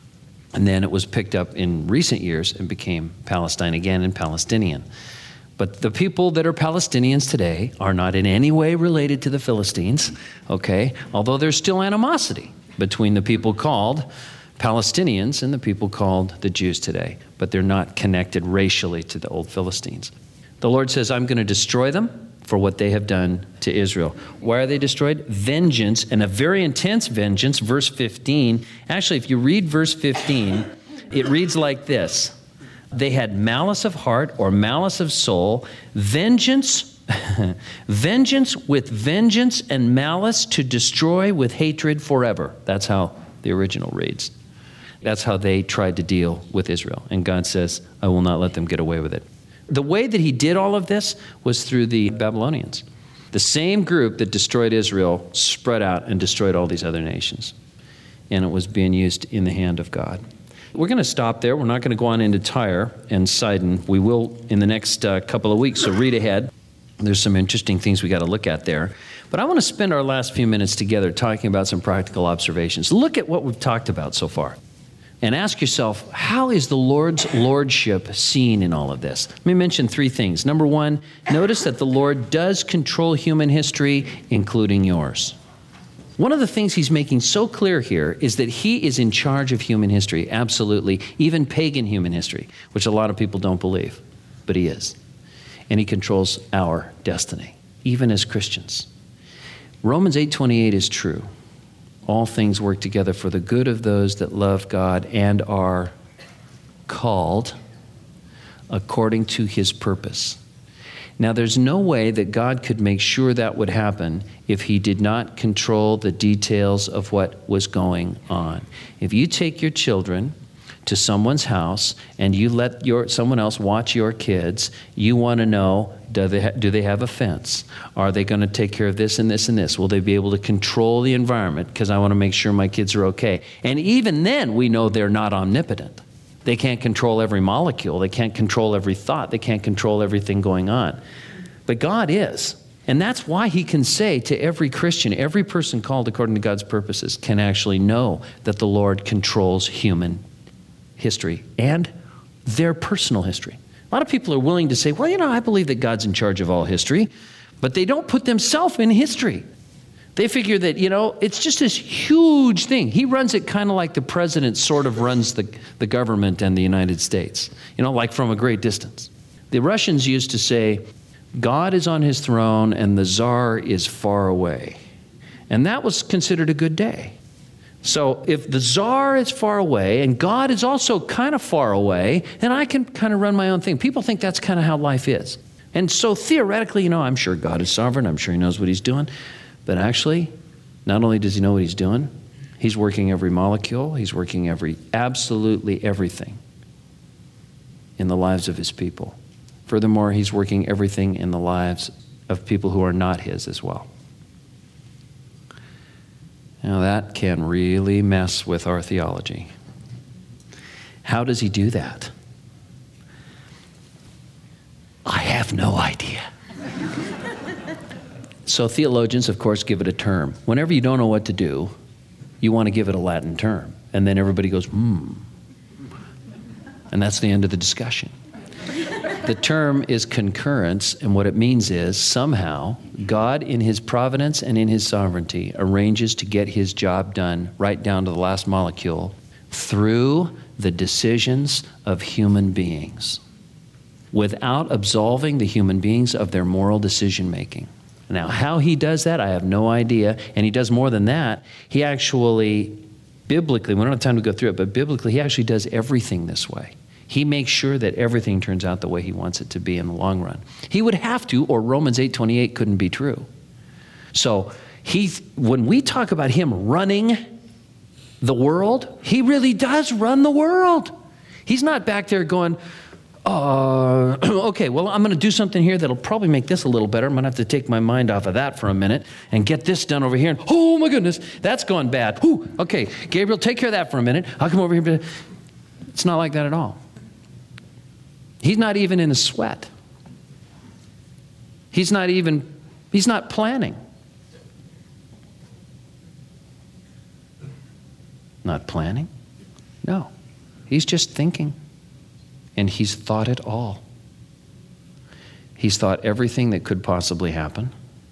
A: And then it was picked up in recent years and became Palestine again and Palestinian. But the people that are Palestinians today are not in any way related to the Philistines, okay? Although there's still animosity between the people called Palestinians and the people called the Jews today. But they're not connected racially to the old Philistines. The Lord says, I'm going to destroy them for what they have done to Israel. Why are they destroyed? Vengeance, and a very intense vengeance, verse fifteen. Actually, if you read verse fifteen, it reads like this. They had malice of heart or malice of soul, vengeance, vengeance with vengeance and malice to destroy with hatred forever. That's how the original reads. That's how they tried to deal with Israel. And God says, I will not let them get away with it. The way that he did all of this was through the Babylonians. The same group that destroyed Israel spread out and destroyed all these other nations. And it was being used in the hand of God. We're going to stop there. We're not going to go on into Tyre and Sidon. We will in the next uh, couple of weeks, so read ahead. There's some interesting things we got to look at there. But I want to spend our last few minutes together talking about some practical observations. Look at what we've talked about so far. And ask yourself, how is the Lord's lordship seen in all of this? Let me mention three things. Number one, notice that the Lord does control human history, including yours. One of the things he's making so clear here is that he is in charge of human history, absolutely, even pagan human history, which a lot of people don't believe, but he is. And he controls our destiny, even as Christians. Romans eight twenty-eight is true. All things work together for the good of those that love God and are called according to his purpose. Now, there's no way that God could make sure that would happen if he did not control the details of what was going on. If you take your children to someone's house and you let your someone else watch your kids, you want to know, do they, ha- do they have a fence? Are they going to take care of this and this and this? Will they be able to control the environment? Because I want to make sure my kids are okay. And even then, we know they're not omnipotent. They can't control every molecule. They can't control every thought. They can't control everything going on. But God is. And that's why he can say to every Christian, every person called according to God's purposes can actually know that the Lord controls human history and their personal history. A lot of people are willing to say, well, you know, I believe that God's in charge of all history, but they don't put themselves in history. They figure that, you know, it's just this huge thing. He runs it kind of like the president sort of runs the, the government and the United States, you know, like from a great distance. The Russians used to say, God is on his throne and the czar is far away. And that was considered a good day. So if the czar is far away and God is also kind of far away, then I can kind of run my own thing. People think that's kind of how life is. And so theoretically, you know, I'm sure God is sovereign. I'm sure he knows what he's doing. But actually, not only does he know what he's doing, he's working every molecule. He's working every, absolutely everything in the lives of his people. Furthermore, he's working everything in the lives of people who are not his as well. Now that can really mess with our theology. How does he do that? I have no idea. So theologians, of course, give it a term. Whenever you don't know what to do, you want to give it a Latin term. And then everybody goes, hmm. And that's the end of the discussion. The term is concurrence, and what it means is somehow God in his providence and in his sovereignty arranges to get his job done right down to the last molecule through the decisions of human beings without absolving the human beings of their moral decision making. Now, how he does that, I have no idea. And he does more than that. He actually, biblically, we don't have time to go through it, but biblically, he actually does everything this way. He makes sure that everything turns out the way he wants it to be in the long run. He would have to, or Romans eight twenty-eight couldn't be true. So he, when we talk about him running the world, he really does run the world. He's not back there going, Uh, okay, well, I'm going to do something here that'll probably make this a little better. I'm going to have to take my mind off of that for a minute and get this done over here. And, oh, my goodness, that's gone bad. Whew, okay, Gabriel, take care of that for a minute. I'll come over here. It's not like that at all. He's not even in a sweat. He's not even, he's not planning. Not planning? No. He's just thinking. And he's thought it all. He's thought everything that could possibly happen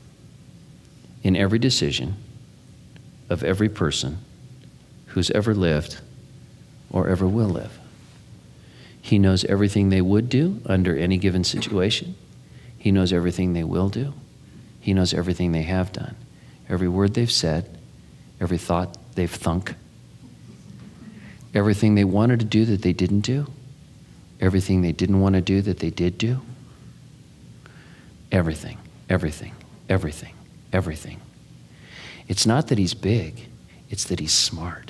A: in every decision of every person who's ever lived or ever will live. He knows everything they would do under any given situation. He knows everything they will do. He knows everything they have done. Every word they've said, every thought they've thunk, everything they wanted to do that they didn't do, everything they didn't want to do that they did do. Everything, everything, everything, everything. It's not that he's big, it's that he's smart.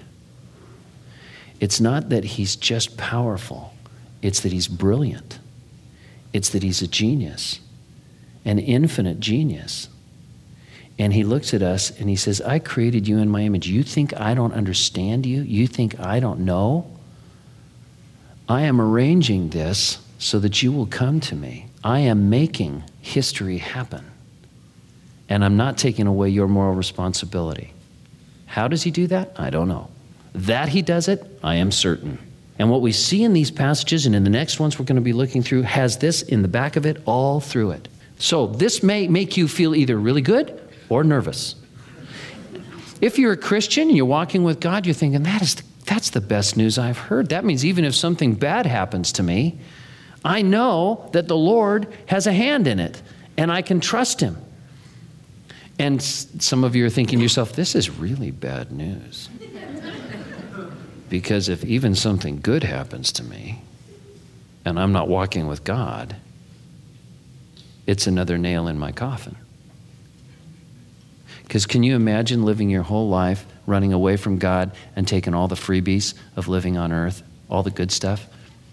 A: It's not that he's just powerful, it's that he's brilliant. It's that he's a genius, an infinite genius. And he looks at us and he says, I created you in my image. You think I don't understand you? You think I don't know? I am arranging this so that you will come to me. I am making history happen. And I'm not taking away your moral responsibility. How does he do that? I don't know. That he does it, I am certain. And what we see in these passages and in the next ones we're going to be looking through has this in the back of it, all through it. So this may make you feel either really good or nervous. If you're a Christian and you're walking with God, you're thinking, that is the That's the best news I've heard. That means even if something bad happens to me, I know that the Lord has a hand in it, and I can trust him. And some of you are thinking to yourself, this is really bad news. Because if even something good happens to me, and I'm not walking with God, it's another nail in my coffin. Because can you imagine living your whole life running away from God and taking all the freebies of living on earth, all the good stuff?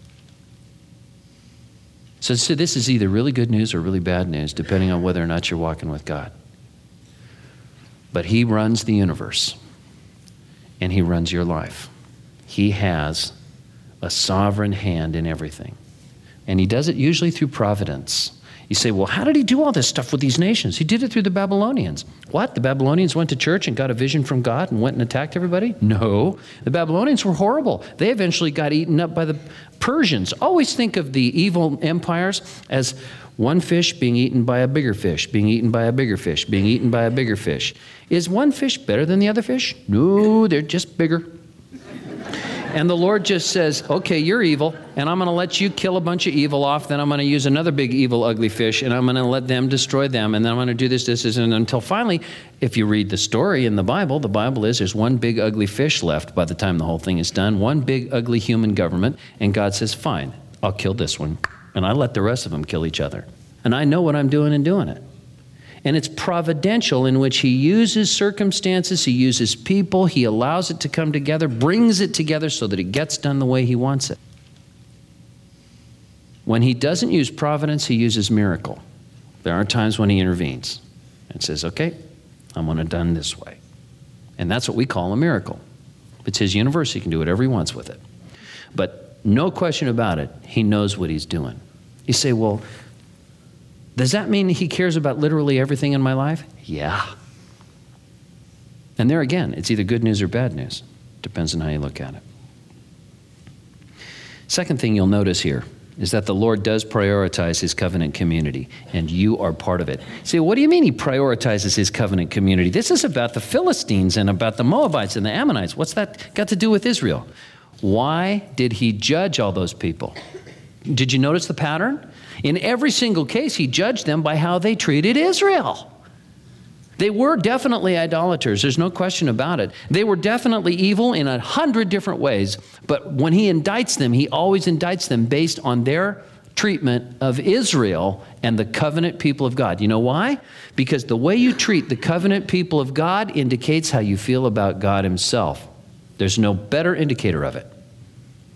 A: So, so this is either really good news or really bad news, depending on whether or not you're walking with God. But he runs the universe, and he runs your life. He has a sovereign hand in everything. And he does it usually through providence. You say, well, how did he do all this stuff with these nations? He did it through the Babylonians. What? The Babylonians went to church and got a vision from God and went and attacked everybody? No. The Babylonians were horrible. They eventually got eaten up by the Persians. Always think of the evil empires as one fish being eaten by a bigger fish, being eaten by a bigger fish, being eaten by a bigger fish. Is one fish better than the other fish? No, they're just bigger. And the Lord just says, okay, you're evil, and I'm going to let you kill a bunch of evil off. Then I'm going to use another big, evil, ugly fish, and I'm going to let them destroy them. And then I'm going to do this, this, this, and until finally, if you read the story in the Bible, the Bible is there's one big, ugly fish left by the time the whole thing is done, one big, ugly human government. And God says, fine, I'll kill this one. And I let the rest of them kill each other. And I know what I'm doing in doing it. And it's providential in which he uses circumstances, he uses people, he allows it to come together, brings it together so that it gets done the way he wants it. When he doesn't use providence, he uses miracle. There are times when he intervenes and says, okay, I'm going to done this way. And that's what we call a miracle. It's his universe, he can do whatever he wants with it. But no question about it, he knows what he's doing. You say, well, does that mean he cares about literally everything in my life? Yeah. And there again, it's either good news or bad news. Depends on how you look at it. Second thing you'll notice here is that the Lord does prioritize his covenant community, and you are part of it. See, what do you mean he prioritizes his covenant community? This is about the Philistines and about the Moabites and the Ammonites. What's that got to do with Israel? Why did he judge all those people? Did you notice the pattern? In every single case, he judged them by how they treated Israel. They were definitely idolaters. There's no question about it. They were definitely evil in a hundred different ways. But when he indicts them, he always indicts them based on their treatment of Israel and the covenant people of God. You know why? Because the way you treat the covenant people of God indicates how you feel about God himself. There's no better indicator of it.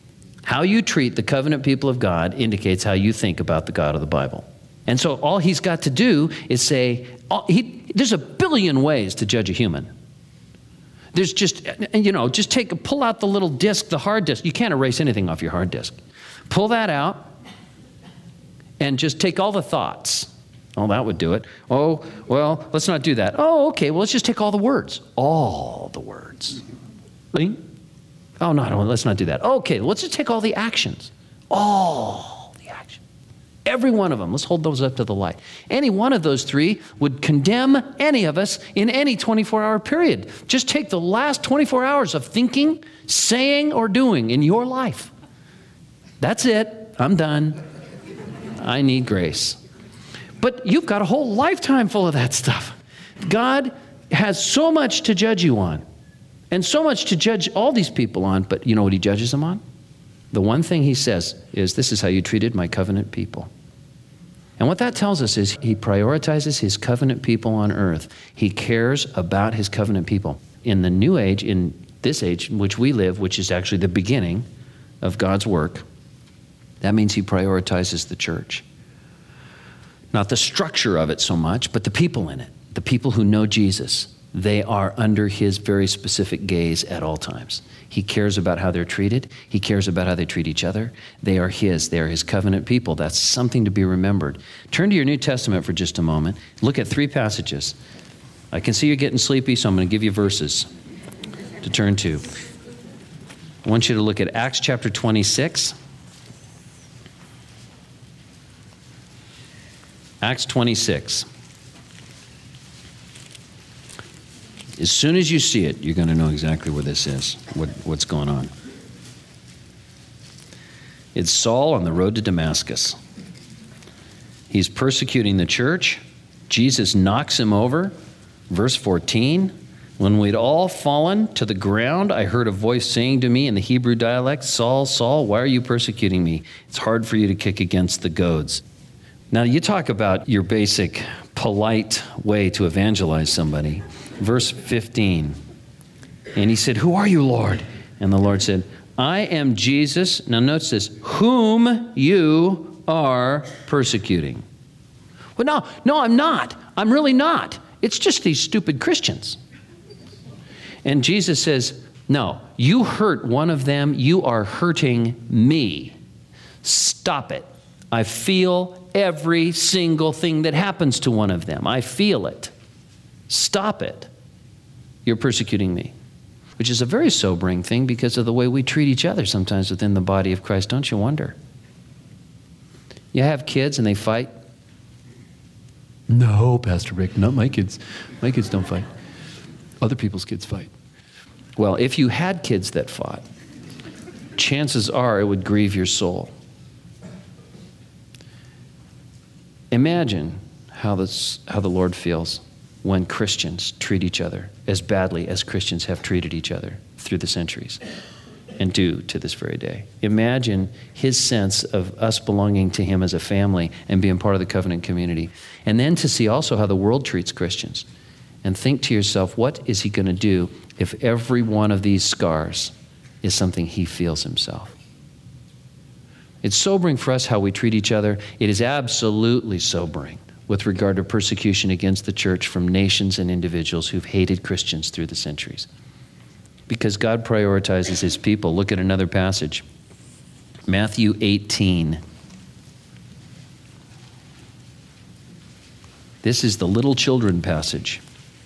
A: How you treat the covenant people of God indicates how you think about the God of the Bible. And so all he's got to do is say, oh, he, there's a billion ways to judge a human. There's just, you know, just take, pull out the little disk, the hard disk. You can't erase anything off your hard disk. Pull that out and just take all the thoughts. Oh, that would do it. Oh, well, let's not do that. Oh, okay, well, let's just take all the words. All the words. Oh, no, no, let's not do that. Okay, let's just take all the actions. All the actions. Every one of them. Let's hold those up to the light. Any one of those three would condemn any of us in any twenty-four hour period. Just take the last twenty-four hours of thinking, saying, or doing in your life. That's it. I'm done. I need grace. But you've got a whole lifetime full of that stuff. God has so much to judge you on, and so much to judge all these people on, but you know what he judges them on? The one thing he says is, this is how you treated my covenant people. And what that tells us is he prioritizes his covenant people on earth. He cares about his covenant people. In the new age, in this age in which we live, which is actually the beginning of God's work, that means he prioritizes the church. Not the structure of it so much, but the people in it, the people who know Jesus. They are under his very specific gaze at all times. He cares about how they're treated. He cares about how they treat each other. They are his. They are his covenant people. That's something to be remembered. Turn to your New Testament for just a moment. Look at three passages. I can see you're getting sleepy, so I'm going to give you verses to turn to. I want you to look at Acts chapter twenty-six. Acts twenty-six. As soon as you see it, you're going to know exactly where this is, what, what's going on. It's Saul on the road to Damascus. He's persecuting the church. Jesus knocks him over. Verse fourteen, when we'd all fallen to the ground, I heard a voice saying to me in the Hebrew dialect, Saul, Saul, why are you persecuting me? It's hard for you to kick against the goads. Now, you talk about your basic, polite way to evangelize somebody. Verse fifteen, and he said, who are you, Lord? And the Lord said, I am Jesus. Now notice this, whom you are persecuting. Well, no, no, I'm not. I'm really not. It's just these stupid Christians. And Jesus says, no, you hurt one of them. You are hurting me. Stop it. I feel every single thing that happens to one of them. I feel it. Stop it. You're persecuting me. Which is a very sobering thing because of the way we treat each other sometimes within the body of Christ. Don't you wonder? You have kids and they fight? No, Pastor Rick, not my kids. My kids don't fight. Other people's kids fight. Well, if you had kids that fought, chances are it would grieve your soul. Imagine how this, how the Lord feels when Christians treat each other as badly as Christians have treated each other through the centuries and do to this very day. Imagine his sense of us belonging to him as a family and being part of the covenant community. And then to see also how the world treats Christians. And think to yourself, what is he going to do if every one of these scars is something he feels himself? It's sobering for us how we treat each other. It is absolutely sobering with regard to persecution against the church from nations and individuals who've hated Christians through the centuries. Because God prioritizes his people. Look at another passage. Matthew eighteen. This is the little children passage,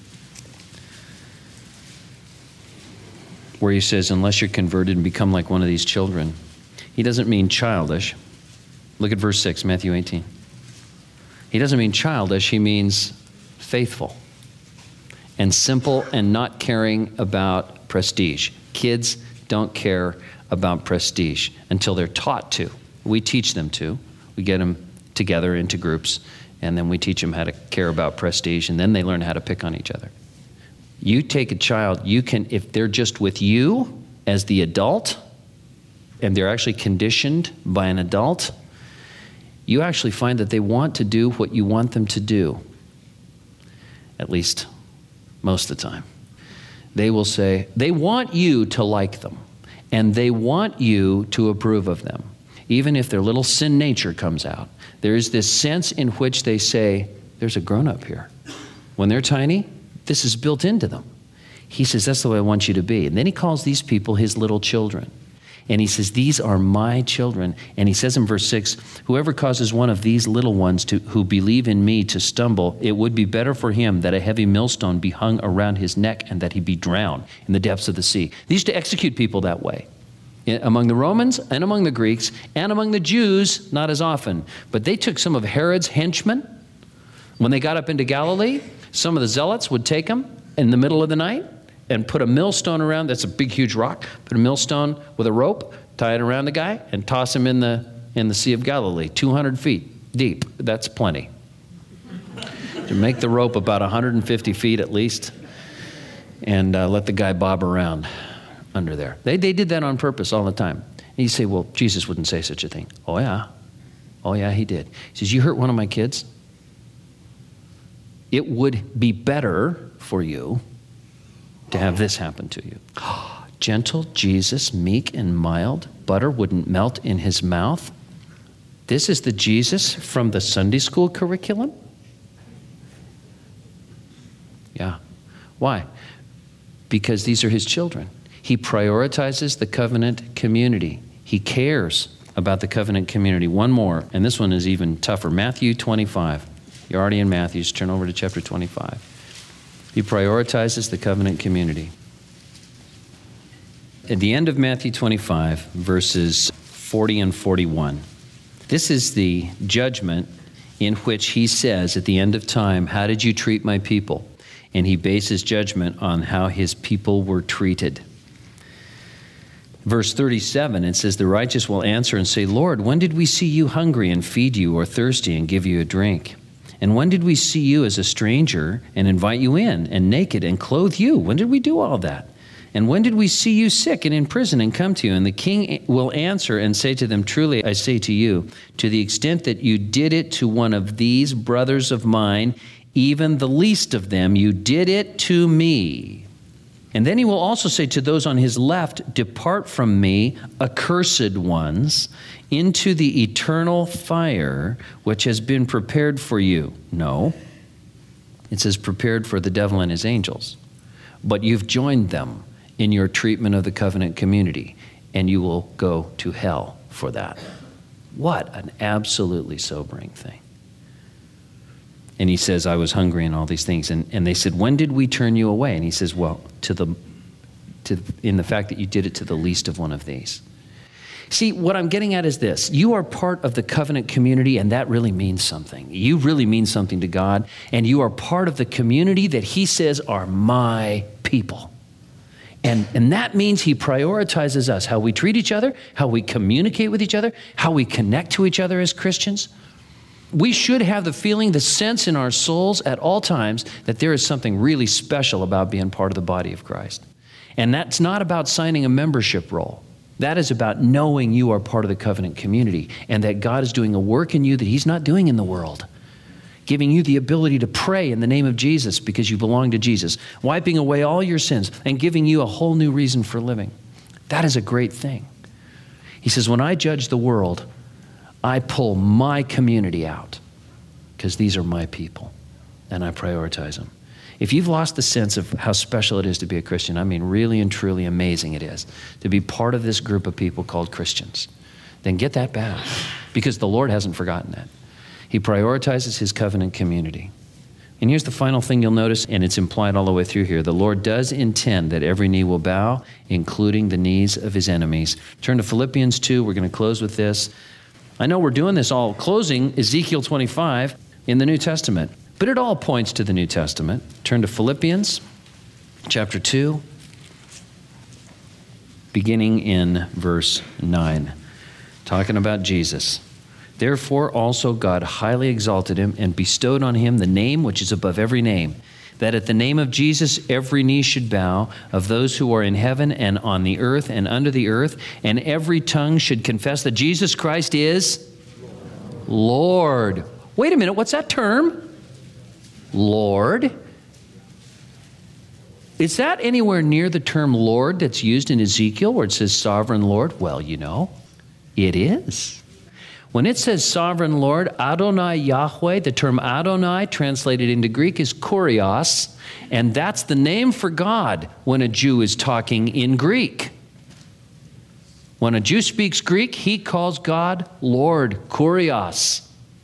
A: where he says, unless you're converted and become like one of these children. He doesn't mean childish. Look at verse six, Matthew eighteen. He doesn't mean childish, he means faithful and simple and not caring about prestige. Kids don't care about prestige until they're taught to. We teach them to. We get them together into groups, and then we teach them how to care about prestige, and then they learn how to pick on each other. You take a child, you can, if they're just with you as the adult, and they're actually conditioned by an adult, you actually find that they want to do what you want them to do. At least most of the time. They will say, they want you to like them. and they want you to approve of them. Even if their little sin nature comes out, there is this sense in which they say, there's a grown-up here. When they're tiny, this is built into them. He says, that's the way I want you to be. And then he calls these people his little children. And he says, these are my children. And he says in verse six, whoever causes one of these little ones to, who believe in me to stumble, it would be better for him that a heavy millstone be hung around his neck and that he be drowned in the depths of the sea. They used to execute people that way. Among the Romans and among the Greeks and among the Jews, not as often. But they took some of Herod's henchmen. When they got up into Galilee, some of the zealots would take them in the middle of the night and put a millstone around, that's a big, huge rock, put a millstone with a rope, tie it around the guy, and toss him in the, in the Sea of Galilee, two hundred feet deep. That's plenty. To make the rope about one hundred fifty feet at least, and uh, let the guy bob around under there. They, they did that on purpose all the time. And you say, well, Jesus wouldn't say such a thing. Oh, yeah. Oh, yeah, he did. He says, you hurt one of my kids? It would be better for you to have this happen to you. Gentle Jesus, meek and mild, butter wouldn't melt in his mouth. This is the Jesus from the Sunday school curriculum? Yeah. Why? Because these are his children. He prioritizes the covenant community. He cares about the covenant community. One more, and this one is even tougher. Matthew twenty-five. You're already in Matthew. Just turn over to chapter twenty-five. He prioritizes the covenant community. At the end of Matthew twenty-five, verses forty and forty-one, this is the judgment in which he says at the end of time, how did you treat my people? And he bases judgment on how his people were treated. Verse thirty-seven, it says, the righteous will answer and say, Lord, when did we see you hungry and feed you, or thirsty and give you a drink? And when did we see you as a stranger and invite you in, and naked and clothe you? When did we do all that? And when did we see you sick and in prison and come to you? And the king will answer and say to them, truly I say to you, to the extent that you did it to one of these brothers of mine, even the least of them, you did it to me. And then he will also say to those on his left, depart from me, accursed ones, into the eternal fire which has been prepared for you. No, it says prepared for the devil and his angels. But you've joined them in your treatment of the covenant community, and you will go to hell for that. What an absolutely sobering thing. And he says, I was hungry and all these things. And, and they said, when did we turn you away? And he says, well, to the, to, in the fact that you did it to the least of one of these. See, what I'm getting at is this. You are part of the covenant community, and that really means something. You really mean something to God, and you are part of the community that he says are my people. And, and that means he prioritizes us, how we treat each other, how we communicate with each other, how we connect to each other as Christians. We should have the feeling, the sense in our souls at all times that there is something really special about being part of the body of Christ. And that's not about signing a membership roll. That is about knowing you are part of the covenant community and that God is doing a work in you that he's not doing in the world, giving you the ability to pray in the name of Jesus because you belong to Jesus, wiping away all your sins and giving you a whole new reason for living. That is a great thing. He says, when I judge the world, I pull my community out because these are my people and I prioritize them. If you've lost the sense of how special it is to be a Christian, I mean really and truly amazing it is to be part of this group of people called Christians, then get that back because the Lord hasn't forgotten that. He prioritizes his covenant community. And here's the final thing you'll notice, and it's implied all the way through here. The Lord does intend that every knee will bow, including the knees of his enemies. Turn to Philippians two. We're going to close with this. I know we're doing this all closing Ezekiel twenty-five in the New Testament, but it all points to the New Testament. Turn to Philippians chapter two, beginning in verse nine, talking about Jesus. Therefore also God highly exalted him and bestowed on him the name which is above every name, that at the name of Jesus every knee should bow, of those who are in heaven and on the earth and under the earth, and every tongue should confess that Jesus Christ is Lord. Wait a minute, what's that term? Lord. Is that anywhere near the term Lord that's used in Ezekiel where it says sovereign Lord? Well, you know, it is. When it says sovereign Lord, Adonai Yahweh, the term Adonai translated into Greek is Kurios, and that's the name for God when a Jew is talking in Greek. When a Jew speaks Greek, he calls God Lord, Kurios.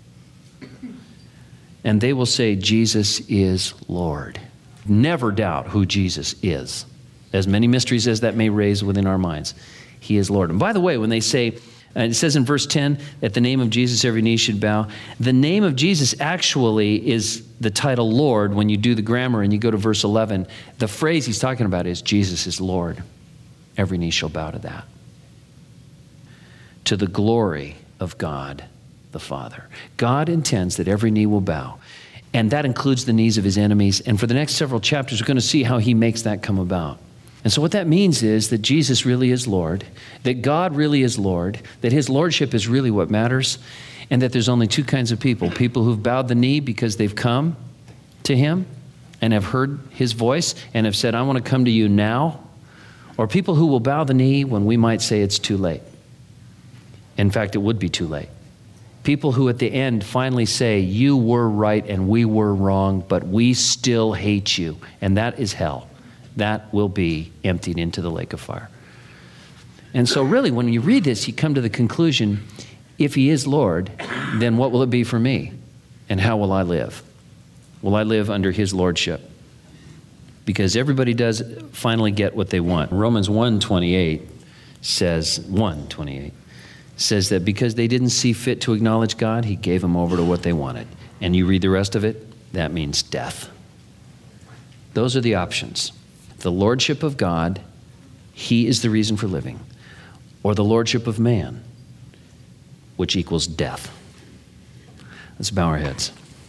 A: And they will say, Jesus is Lord. Never doubt who Jesus is. As many mysteries as that may raise within our minds, he is Lord. And by the way, when they say, and it says in verse ten, at the name of Jesus every knee should bow, the name of Jesus actually is the title Lord. When you do the grammar and you go to verse eleven, the phrase he's talking about is Jesus is Lord. Every knee shall bow to that. To the glory of God the Father. God intends that every knee will bow, and that includes the knees of his enemies. And for the next several chapters, we're going to see how he makes that come about. And so what that means is that Jesus really is Lord, that God really is Lord, that his lordship is really what matters, and that there's only two kinds of people: people who've bowed the knee because they've come to him and have heard his voice and have said, I want to come to you now, or people who will bow the knee when we might say it's too late. In fact, it would be too late. People who at the end finally say, you were right and we were wrong, but we still hate you. And that is hell. That will be emptied into the lake of fire. And so really, when you read this, you come to the conclusion, if he is Lord, then what will it be for me? And how will I live? Will I live under his lordship? Because everybody does finally get what they want. Romans one twenty-eight says, one twenty-eight, says that because they didn't see fit to acknowledge God, he gave them over to what they wanted. And you read the rest of it, that means death. Those are the options. The lordship of God, he is the reason for living, or the lordship of man, which equals death. Let's bow our heads.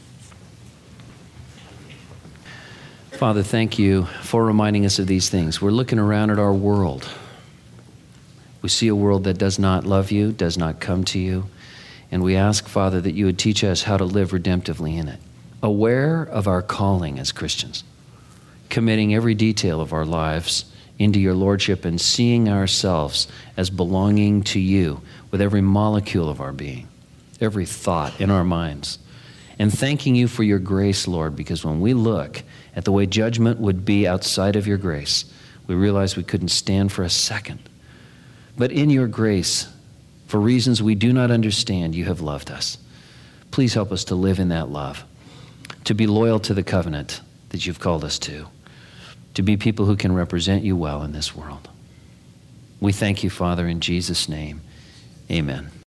A: Father, thank you for reminding us of these things. We're looking around at our world. We see a world that does not love you, does not come to you, and we ask, Father, that you would teach us how to live redemptively in it, aware of our calling as Christians, committing every detail of our lives into your lordship and seeing ourselves as belonging to you with every molecule of our being, every thought in our minds, and thanking you for your grace, Lord, because when we look at the way judgment would be outside of your grace, we realize we couldn't stand for a second. But in your grace, for reasons we do not understand, you have loved us. Please help us to live in that love, to be loyal to the covenant that you've called us to, to be people who can represent you well in this world. We thank you, Father, in Jesus' name. Amen.